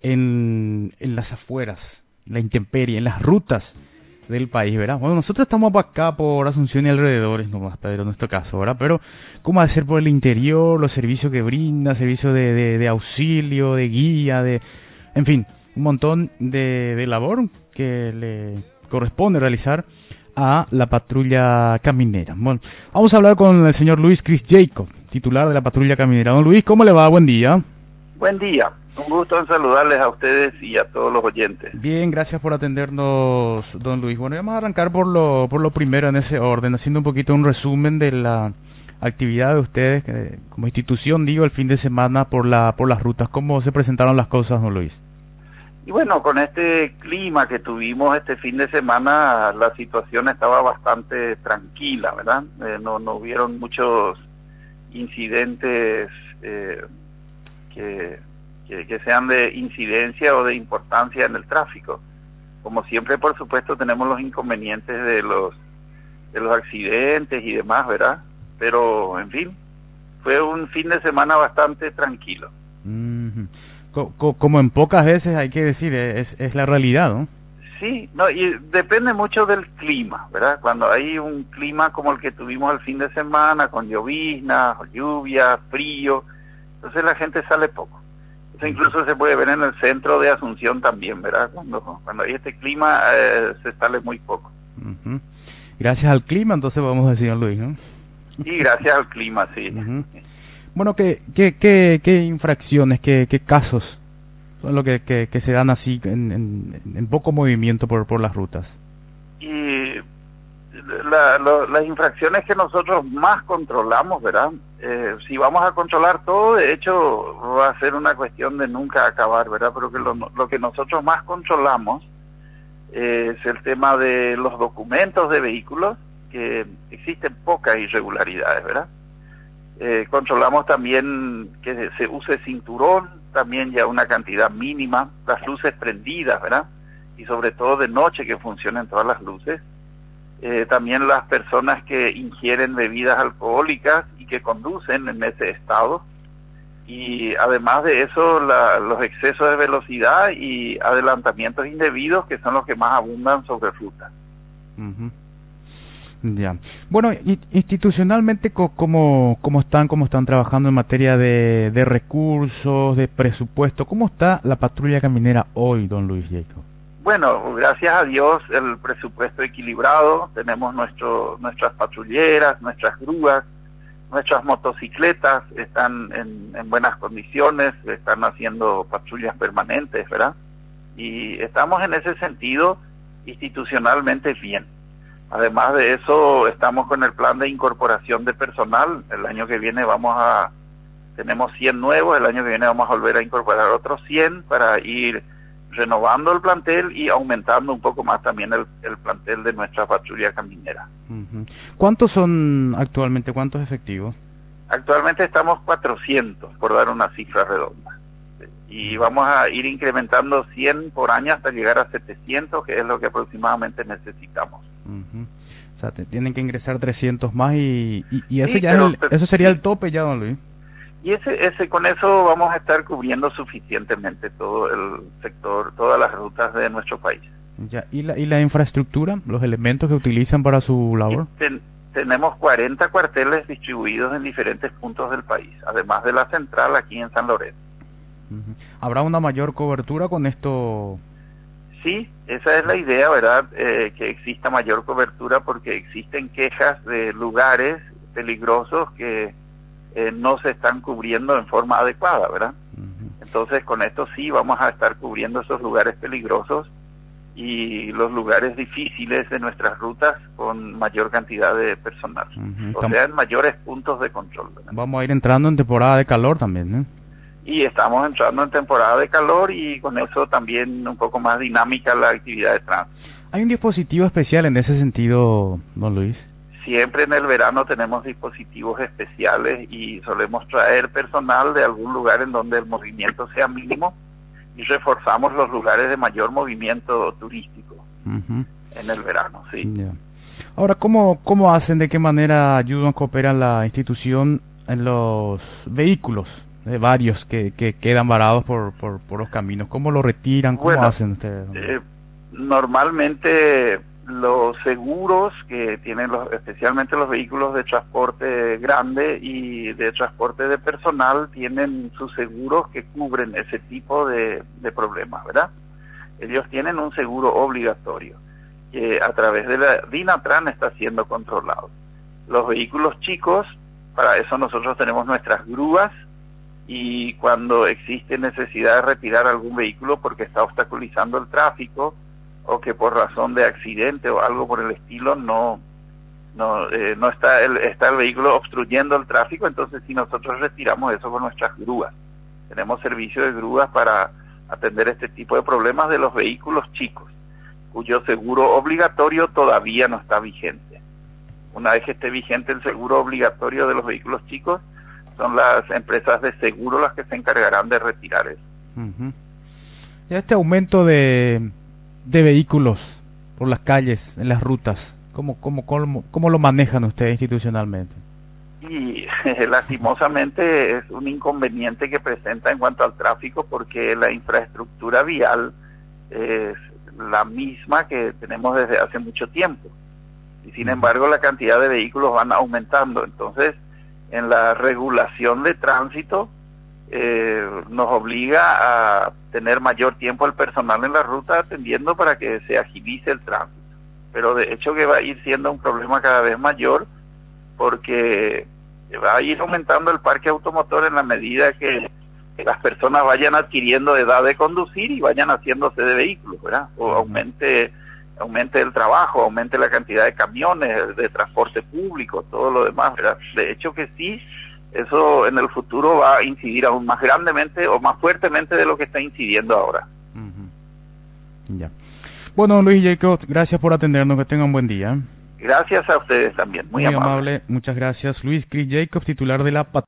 en las afueras, la intemperie, en las rutas del país, ¿verdad? Bueno, nosotros estamos para acá por Asunción y alrededores, nomás, Pedro, en nuestro caso, ¿verdad? Pero, ¿cómo hacer por el interior, los servicios que brinda, servicios de auxilio, de guía, en fin, un montón de labor que le corresponde realizar a la patrulla caminera? Bueno, vamos a hablar con el señor Luis Chris Jacob, titular de la patrulla caminera. Don Luis, ¿cómo le va? Buen día. Buen día, un gusto en saludarles a ustedes y a todos los oyentes. Bien, gracias por atendernos, don Luis. Bueno, vamos a arrancar por lo primero en ese orden, haciendo un poquito un resumen de la actividad de ustedes como institución, digo, el fin de semana por las rutas. ¿Cómo se presentaron las cosas, don Luis? Y bueno, con este clima que tuvimos este fin de semana, la situación estaba bastante tranquila, ¿verdad? No hubieron muchos incidentes que sean de incidencia o de importancia en el tráfico. Como siempre, por supuesto, tenemos los inconvenientes de los accidentes y demás, ¿verdad? Pero, en fin, fue un fin de semana bastante tranquilo. Como en pocas veces, hay que decir, es la realidad, ¿no? Sí, no, y depende mucho del clima, ¿verdad? Cuando hay un clima como el que tuvimos el fin de semana, con lloviznas, lluvia, frío, entonces la gente sale poco. Eso incluso se puede ver en el centro de Asunción también, ¿verdad? Cuando hay este clima se sale muy poco. Gracias al clima, entonces vamos a decir, Luis, ¿no? Y gracias al clima, sí. Bueno, ¿qué infracciones, qué casos son los que se dan así en poco movimiento por las rutas? Y las infracciones que nosotros más controlamos, ¿verdad? Si vamos a controlar todo, de hecho va a ser una cuestión de nunca acabar, ¿verdad? Pero que lo que nosotros más controlamos es el tema de los documentos de vehículos, que existen pocas irregularidades, ¿verdad? Controlamos también que se use cinturón, también ya una cantidad mínima, las luces prendidas, ¿verdad? Y sobre todo de noche que funcionen todas las luces. También las personas que ingieren bebidas alcohólicas y que conducen en ese estado. Y además de eso, los excesos de velocidad y adelantamientos indebidos, que son los que más abundan sobre rutas. Ya. Bueno, institucionalmente, ¿cómo están trabajando en materia de recursos, de presupuesto? ¿Cómo está la patrulla caminera hoy, don Luis Jacob? Bueno, gracias a Dios, el presupuesto equilibrado. Tenemos nuestras patrulleras, nuestras grúas, nuestras motocicletas están en buenas condiciones, están haciendo patrullas permanentes, ¿verdad? Y estamos en ese sentido institucionalmente bien. Además de eso, estamos con el plan de incorporación de personal. El año que viene tenemos 100 nuevos, el año que viene vamos a volver a incorporar otros 100 para ir renovando el plantel y aumentando un poco más también el plantel de nuestra patrulla caminera. ¿Cuántos son actualmente? ¿Cuántos efectivos? Actualmente estamos 400, por dar una cifra redonda. Y vamos a ir incrementando 100 por año hasta llegar a 700, que es lo que aproximadamente necesitamos. O sea, tienen que ingresar 300 más y eso sí, ya eso sería el tope ya, don Luis. Y con eso vamos a estar cubriendo suficientemente todo el sector, todas las rutas de nuestro país. Ya, ¿y la infraestructura, los elementos que utilizan para su labor? Tenemos 40 cuarteles distribuidos en diferentes puntos del país, además de la central aquí en San Lorenzo. ¿Habrá una mayor cobertura con esto? Sí, esa es la idea, ¿verdad? Que exista mayor cobertura porque existen quejas de lugares peligrosos que no se están cubriendo en forma adecuada, ¿verdad? Entonces, con esto sí vamos a estar cubriendo esos lugares peligrosos y los lugares difíciles de nuestras rutas con mayor cantidad de personal. O sea, en mayores puntos de control, ¿verdad? Vamos a ir entrando en temporada de calor también, ¿no? Y estamos entrando en temporada de calor y con eso también un poco más dinámica la actividad de tránsito. ¿Hay un dispositivo especial en ese sentido, don Luis? Siempre en el verano tenemos dispositivos especiales y solemos traer personal de algún lugar en donde el movimiento sea mínimo y reforzamos los lugares de mayor movimiento turístico en el verano, sí. Yeah. Ahora, ¿cómo hacen, de qué manera ayudan, cooperan la institución en los vehículos de varios que quedan varados por los caminos. ¿Cómo lo retiran? ¿Cómo hacen ustedes? Normalmente los seguros que tienen especialmente los vehículos de transporte grande y de transporte de personal tienen sus seguros que cubren ese tipo de problemas, ¿verdad? Ellos tienen un seguro obligatorio que a través de la DINATRAN está siendo controlado. Los vehículos chicos, para eso nosotros tenemos nuestras grúas, y cuando existe necesidad de retirar algún vehículo porque está obstaculizando el tráfico o que por razón de accidente o algo por el estilo no está el vehículo obstruyendo el tráfico, entonces sí nosotros retiramos eso con nuestras grúas. Tenemos servicio de grúas para atender este tipo de problemas de los vehículos chicos, cuyo seguro obligatorio todavía no está vigente. Una vez que esté vigente el seguro obligatorio de los vehículos chicos, son las empresas de seguro las que se encargarán de retirar eso. Y este aumento de vehículos por las calles, en las rutas, ¿cómo lo manejan ustedes institucionalmente? Y lastimosamente es un inconveniente que presenta en cuanto al tráfico, porque la infraestructura vial es la misma que tenemos desde hace mucho tiempo, y sin embargo la cantidad de vehículos van aumentando. Entonces, en la regulación de tránsito nos obliga a tener mayor tiempo el personal en la ruta atendiendo para que se agilice el tránsito. Pero de hecho que va a ir siendo un problema cada vez mayor, porque va a ir aumentando el parque automotor en la medida que las personas vayan adquiriendo edad de conducir y vayan haciéndose de vehículos, ¿verdad? O aumente el trabajo, aumente la cantidad de camiones, de transporte público, todo lo demás, ¿verdad? De hecho que sí, eso en el futuro va a incidir aún más grandemente o más fuertemente de lo que está incidiendo ahora. Ya. Bueno, Luis Jacob, gracias por atendernos, que tengan un buen día. Gracias a ustedes también, muy amable. Muchas gracias. Luis Chris Jacob, titular de la